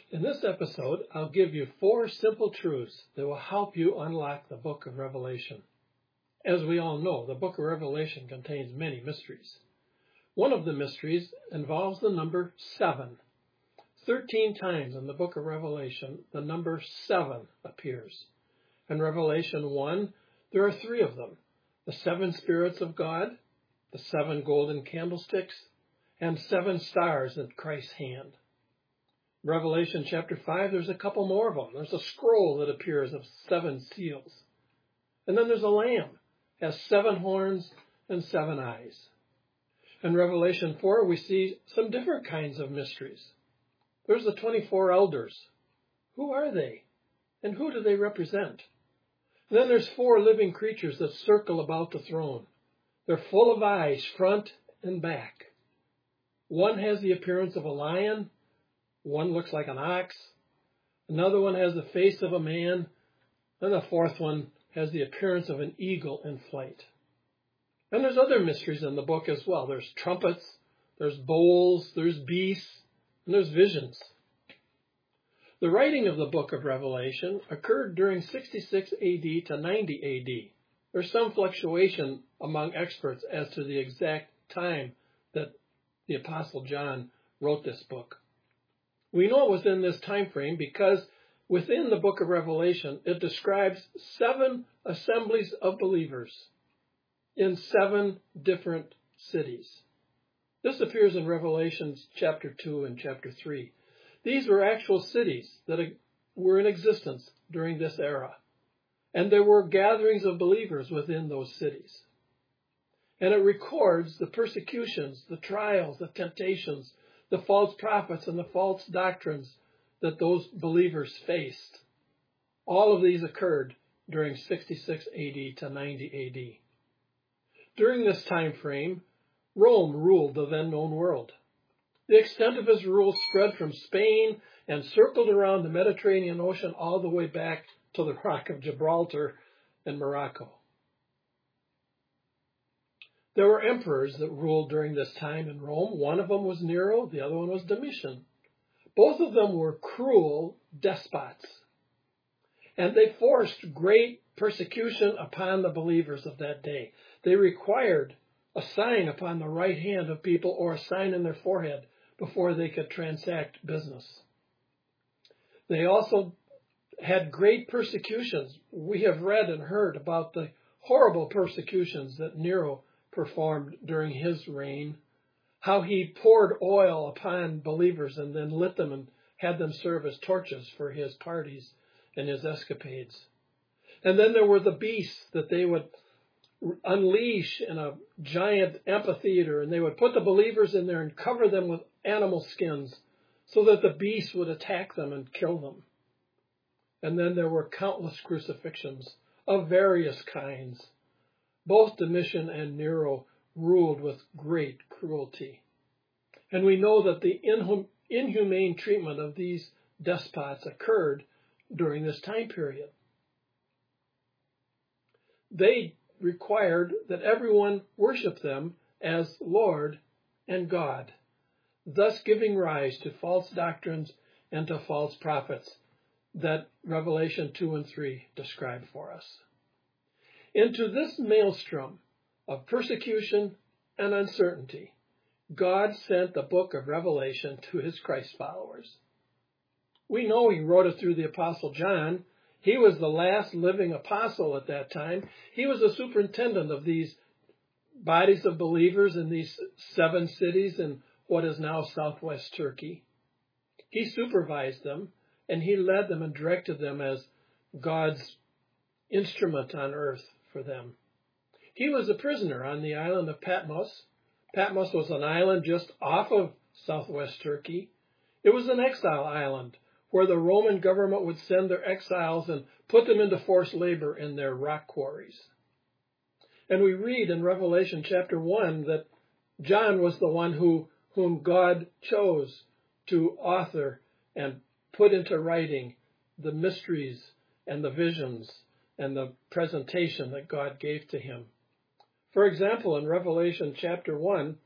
In this episode, I'll give you 4 simple truths that will help you unlock the book of Revelation. As we all know, the book of Revelation contains many mysteries. One of the mysteries involves the number 7. 13 times in the book of Revelation, the number 7 appears. In Revelation 1, there are 3 of them: the 7 spirits of God, the 7 golden candlesticks, and 7 stars in Christ's hand. Revelation chapter 5, there's a couple more of them. There's a scroll that appears of 7 seals. And then there's a lamb, has 7 horns and 7 eyes. In Revelation 4, we see some different kinds of mysteries. There's the 24 elders. Who are they? And who do they represent? And then there's 4 living creatures that circle about the throne. They're full of eyes, front and back. One has the appearance of a lion. One looks like an ox. Another one has the face of a man. And the 4th one has the appearance of an eagle in flight. And there's other mysteries in the book as well. There's trumpets, there's bowls, there's beasts, and there's visions. The writing of the book of Revelation occurred during 66 AD to 90 AD. There's some fluctuation among experts as to the exact time that the Apostle John wrote this book. We know it was in this time frame because within the book of Revelation, it describes 7 assemblies of believers in 7 different cities. This appears in Revelation chapter 2 and chapter 3. These were actual cities that were in existence during this era. And there were gatherings of believers within those cities. And it records the persecutions, the trials, the temptations, the false prophets and the false doctrines that those believers faced. All of these occurred during 66 AD to 90 AD. During this time frame, Rome ruled the then known world. The extent of his rule spread from Spain and circled around the Mediterranean Ocean all the way back to the Rock of Gibraltar in Morocco. There were emperors that ruled during this time in Rome. One of them was Nero, the other one was Domitian. Both of them were cruel despots. And they forced great persecution upon the believers of that day. They required a sign upon the right hand of people or a sign in their forehead before they could transact business. They also had great persecutions. We have read and heard about the horrible persecutions that Nero performed during his reign, how he poured oil upon believers and then lit them and had them serve as torches for his parties and his escapades. And then there were the beasts that they would unleash in a giant amphitheater, and they would put the believers in there and cover them with animal skins so that the beasts would attack them and kill them. And then there were countless crucifixions of various kinds. Both Domitian and Nero ruled with great cruelty. And we know that the inhumane treatment of these despots occurred during this time period. They required that everyone worship them as Lord and God, thus giving rise to false doctrines and to false prophets that Revelation 2 and 3 describe for us. Into this maelstrom of persecution and uncertainty, God sent the book of Revelation to his Christ followers. We know he wrote it through the Apostle John. He was the last living apostle at that time. He was the superintendent of these bodies of believers in these 7 cities in what is now southwest Turkey. He supervised them, and he led them and directed them as God's instrument on earth for them. He was a prisoner on the island of Patmos. Patmos was an island just off of southwest Turkey. It was an exile island where the Roman government would send their exiles and put them into forced labor in their rock quarries. And we read in Revelation chapter 1 that John was the one whom God chose to author and put into writing the mysteries and the visions and the presentation that God gave to him. For example, in Revelation chapter 1,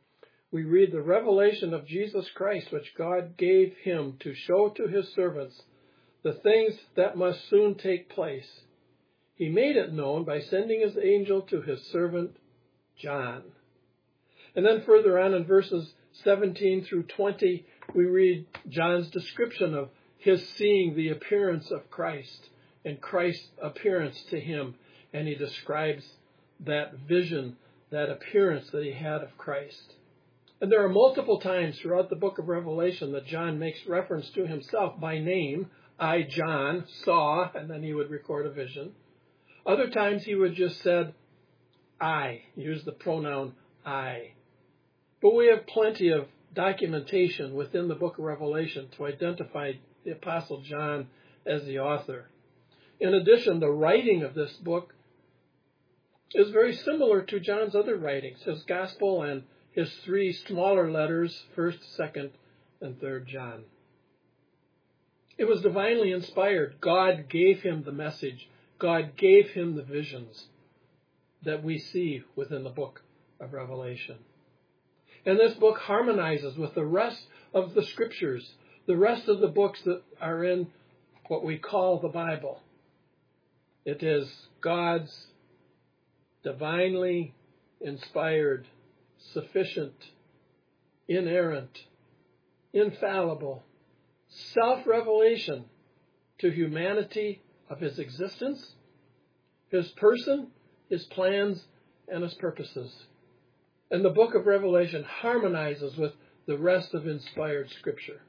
we read the revelation of Jesus Christ, which God gave him to show to his servants the things that must soon take place. He made it known by sending his angel to his servant John. And then further on in verses 17 through 20, we read John's description of his seeing the appearance of Christ and Christ's appearance to him. And he describes that vision, that appearance that he had of Christ. And there are multiple times throughout the book of Revelation that John makes reference to himself by name. I, John, saw, and then he would record a vision. Other times he would just said, I, use the pronoun I. But we have plenty of documentation within the book of Revelation to identify the Apostle John as the author. In addition, the writing of this book is very similar to John's other writings, his gospel and his three smaller letters, 1st, 2nd, and 3rd John. It was divinely inspired. God gave him the message. God gave him the visions that we see within the book of Revelation. And this book harmonizes with the rest of the scriptures, the rest of the books that are in what we call the Bible. It is God's divinely inspired, sufficient, inerrant, infallible, self-revelation to humanity of his existence, his person, his plans, and his purposes. And the book of Revelation harmonizes with the rest of inspired Scripture.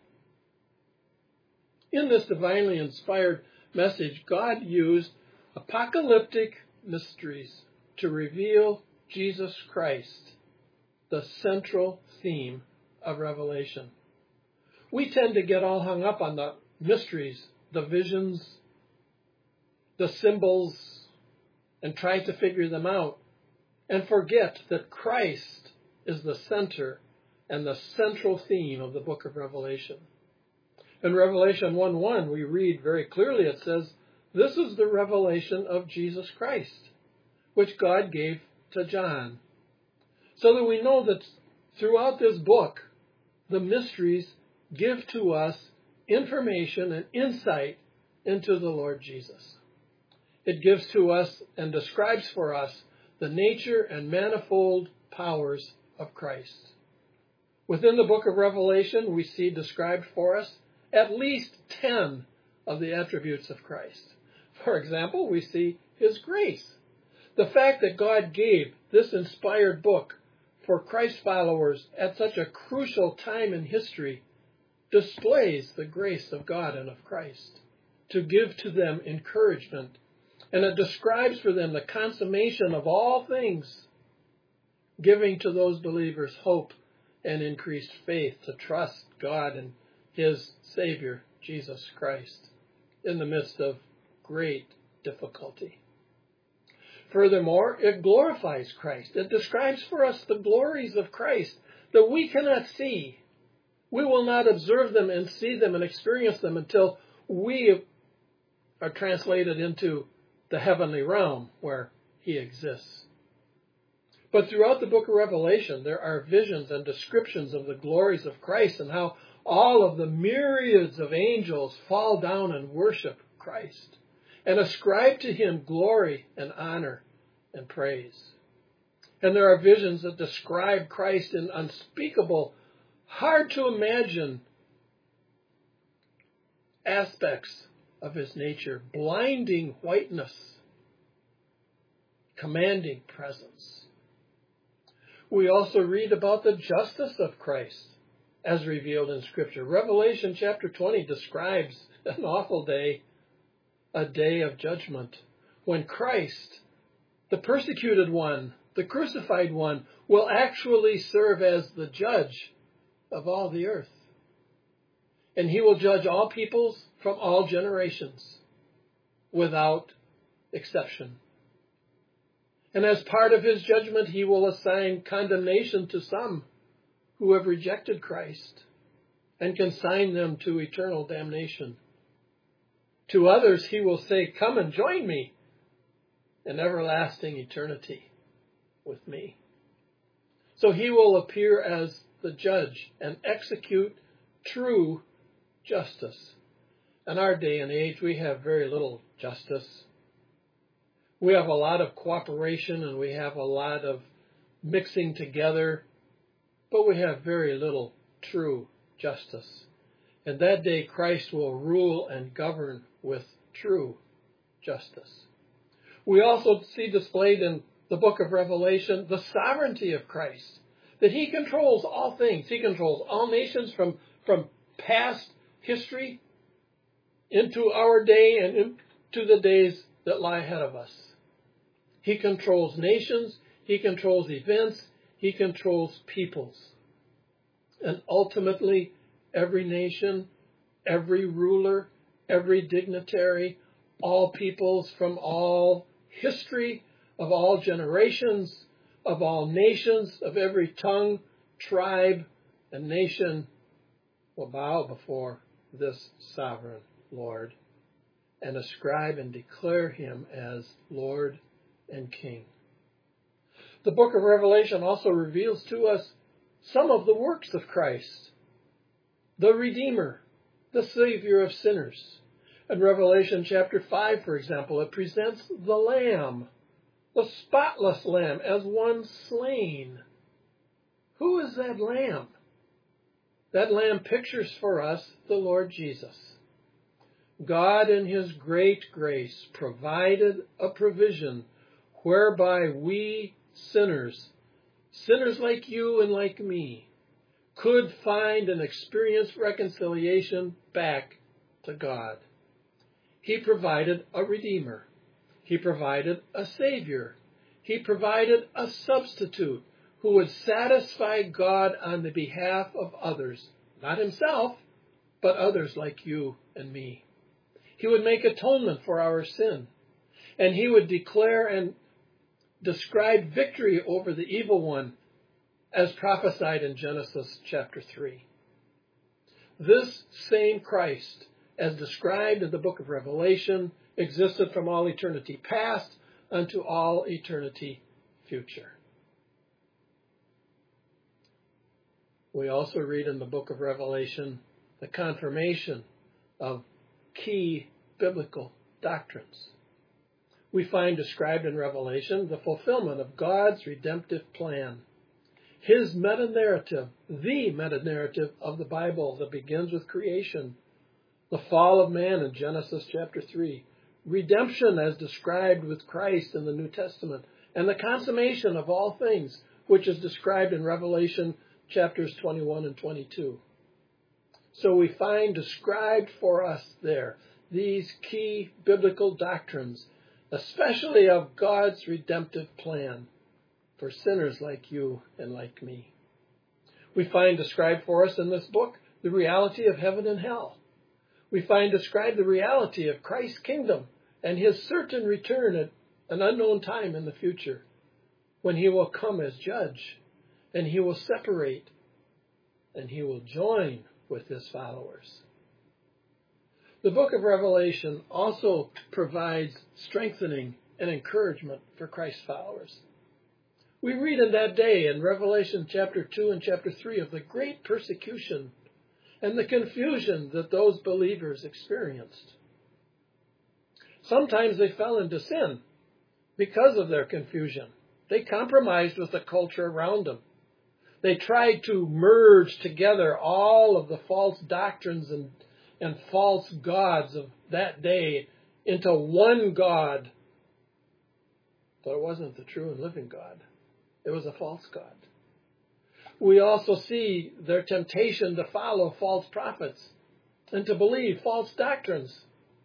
In this divinely inspired message, God used apocalyptic mysteries to reveal Jesus Christ, the central theme of Revelation. We tend to get all hung up on the mysteries, the visions, the symbols, and try to figure them out, and forget that Christ is the center and the central theme of the book of Revelation. In Revelation 1:1, we read very clearly, it says, this is the revelation of Jesus Christ, which God gave to John. So that we know that throughout this book, the mysteries give to us information and insight into the Lord Jesus. It gives to us and describes for us the nature and manifold powers of Christ. Within the book of Revelation, we see described for us at least 10 of the attributes of Christ. For example, we see his grace. The fact that God gave this inspired book for Christ followers at such a crucial time in history displays the grace of God and of Christ to give to them encouragement. And it describes for them the consummation of all things, giving to those believers hope and increased faith to trust God and his Savior, Jesus Christ, in the midst of great difficulty. Furthermore, it glorifies Christ. It describes for us the glories of Christ that we cannot see. We will not observe them and see them and experience them until we are translated into the heavenly realm where he exists. But throughout the book of Revelation, there are visions and descriptions of the glories of Christ and how all of the myriads of angels fall down and worship Christ and ascribe to him glory and honor and praise. And there are visions that describe Christ in unspeakable, hard to imagine aspects of his nature, blinding whiteness, commanding presence. We also read about the justice of Christ as revealed in Scripture. Revelation chapter 20 describes an awful day, a day of judgment, when Christ, the persecuted one, the crucified one, will actually serve as the judge of all the earth. And he will judge all peoples from all generations without exception. And as part of his judgment, he will assign condemnation to some who have rejected Christ and consign them to eternal damnation. To others, he will say, come and join me in everlasting eternity with me. So he will appear as the judge, and execute true justice. In our day and age, we have very little justice. We have a lot of cooperation and we have a lot of mixing together, but we have very little true justice. And that day, Christ will rule and govern with true justice. We also see displayed in the book of Revelation the sovereignty of Christ, that he controls all things. He controls all nations from past history into our day and into the days that lie ahead of us. He controls nations, he controls events, he controls peoples. And ultimately, every nation, every ruler, every dignitary, all peoples from all history, of all generations, of all nations, of every tongue, tribe, and nation will bow before this sovereign Lord and ascribe and declare him as Lord and King. The book of Revelation also reveals to us some of the works of Christ, the Redeemer, the Savior of sinners. In Revelation chapter 5, for example, it presents the Lamb, the spotless Lamb, as one slain. Who is that Lamb? That Lamb pictures for us the Lord Jesus. God in his great grace provided a provision whereby we sinners like you and like me, could find and experience reconciliation back to God. He provided a Redeemer. He provided a Savior. He provided a substitute who would satisfy God on the behalf of others, not himself, but others like you and me. He would make atonement for our sin, and he would declare and describe victory over the evil one as prophesied in Genesis chapter 3. This same Christ, as described in the book of Revelation, existed from all eternity past unto all eternity future. We also read in the book of Revelation the confirmation of key biblical doctrines. We find described in Revelation the fulfillment of God's redemptive plan. His meta-narrative, the meta-narrative of the Bible that begins with creation, the fall of man in Genesis chapter 3, redemption as described with Christ in the New Testament, and the consummation of all things, which is described in Revelation chapters 21 and 22. So we find described for us there these key biblical doctrines, especially of God's redemptive plan for sinners like you and like me. We find described for us in this book the reality of heaven and hell. We find described the reality of Christ's kingdom and his certain return at an unknown time in the future, when he will come as judge, and he will separate, and he will join with his followers. The book of Revelation also provides strengthening and encouragement for Christ's followers. We read in that day in Revelation chapter 2 and chapter 3 of the great persecution and the confusion that those believers experienced. Sometimes they fell into sin because of their confusion. They compromised with the culture around them. They tried to merge together all of the false doctrines and false gods of that day into one God. But it wasn't the true and living God. It was a false God. We also see their temptation to follow false prophets and to believe false doctrines.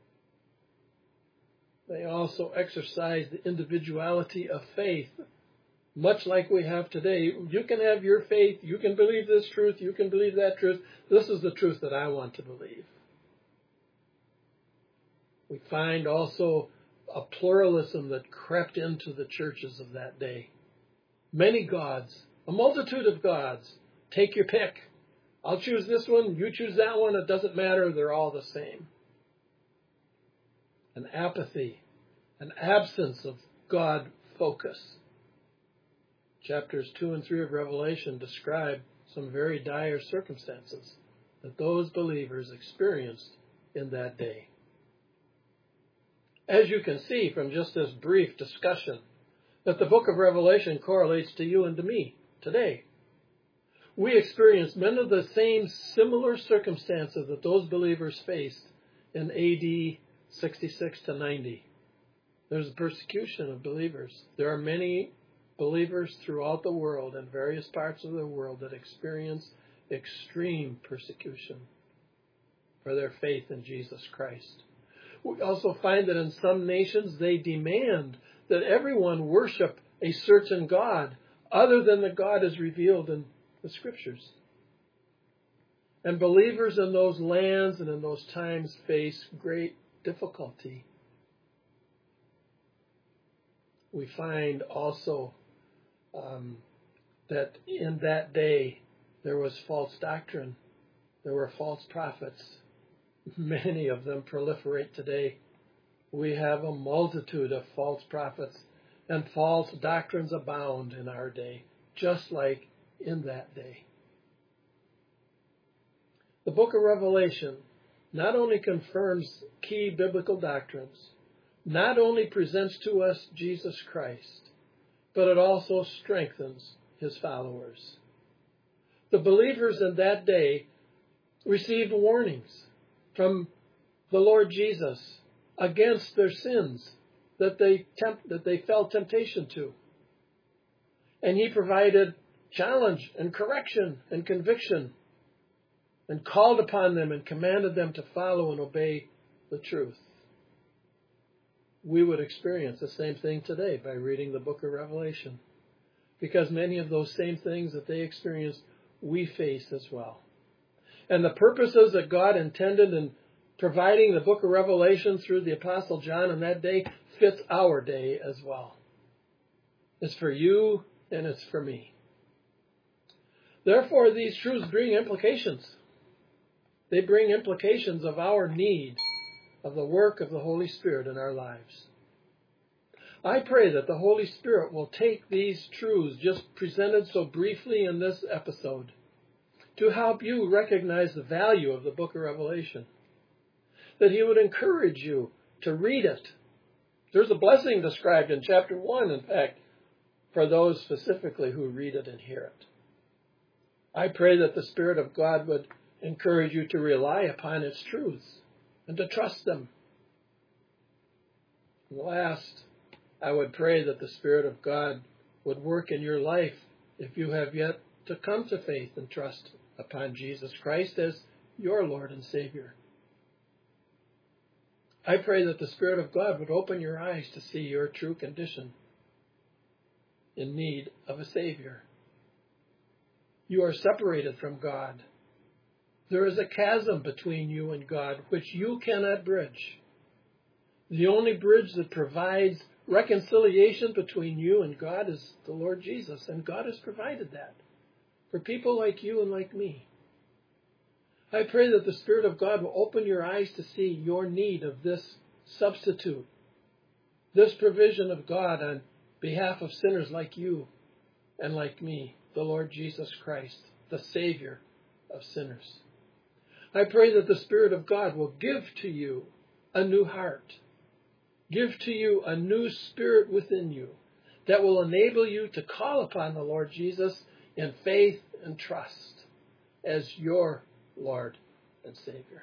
They also exercise the individuality of faith, much like we have today. You can have your faith, you can believe this truth, you can believe that truth. This is the truth that I want to believe. We find also a pluralism that crept into the churches of that day. Many gods, a multitude of gods. Take your pick. I'll choose this one, you choose that one, it doesn't matter, they're all the same. An apathy, an absence of God focus. Chapters 2 and 3 of Revelation describe some very dire circumstances that those believers experienced in that day. As you can see from just this brief discussion, that the book of Revelation correlates to you and to me today. We experience many of the same similar circumstances that those believers faced in AD 66 to 90. There's persecution of believers. There are many believers throughout the world, in various parts of the world, that experience extreme persecution for their faith in Jesus Christ. We also find that in some nations they demand that everyone worship a certain God other than the God is revealed in the Scriptures. And believers in those lands and in those times face great difficulty. We find also that in that day there was false doctrine. There were false prophets. Many of them proliferate today. We have a multitude of false prophets, and false doctrines abound in our day, just like in that day. The book of Revelation not only confirms key biblical doctrines, not only presents to us Jesus Christ, but it also strengthens his followers. The believers in that day received warnings from the Lord Jesus against their sins that they felt temptation to. And he provided challenge and correction and conviction and called upon them and commanded them to follow and obey the truth. We would experience the same thing today by reading the book of Revelation, because many of those same things that they experienced, we face as well. And the purposes that God intended in providing the book of Revelation through the Apostle John in that day fits our day as well. It's for you and it's for me. Therefore, these truths bring implications. They bring implications of our need of the work of the Holy Spirit in our lives. I pray that the Holy Spirit will take these truths just presented so briefly in this episode to help you recognize the value of the book of Revelation. That he would encourage you to read it. There's a blessing described in chapter 1, in fact, for those specifically who read it and hear it. I pray that the Spirit of God would encourage you to rely upon its truths and to trust them. And last, I would pray that the Spirit of God would work in your life if you have yet to come to faith and trust upon Jesus Christ as your Lord and Savior. I pray that the Spirit of God would open your eyes to see your true condition in need of a Savior. You are separated from God. There is a chasm between you and God which you cannot bridge. The only bridge that provides reconciliation between you and God is the Lord Jesus, and God has provided that for people like you and like me. I pray that the Spirit of God will open your eyes to see your need of this substitute, this provision of God on behalf of sinners like you and like me, the Lord Jesus Christ, the Savior of sinners. I pray that the Spirit of God will give to you a new heart, give to you a new spirit within you that will enable you to call upon the Lord Jesus in faith and trust as your Lord and Savior.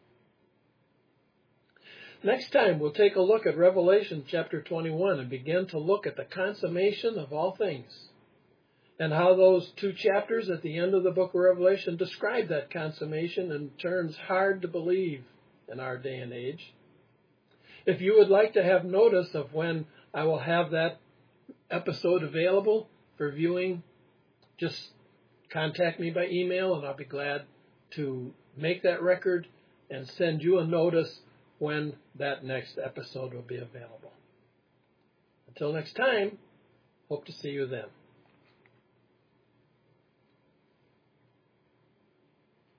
Next time, we'll take a look at Revelation chapter 21 and begin to look at the consummation of all things and how those two chapters at the end of the book of Revelation describe that consummation in terms hard to believe in our day and age. If you would like to have notice of when I will have that episode available for viewing, just contact me by email and I'll be glad to make that record and send you a notice when that next episode will be available. Until next time, hope to see you then.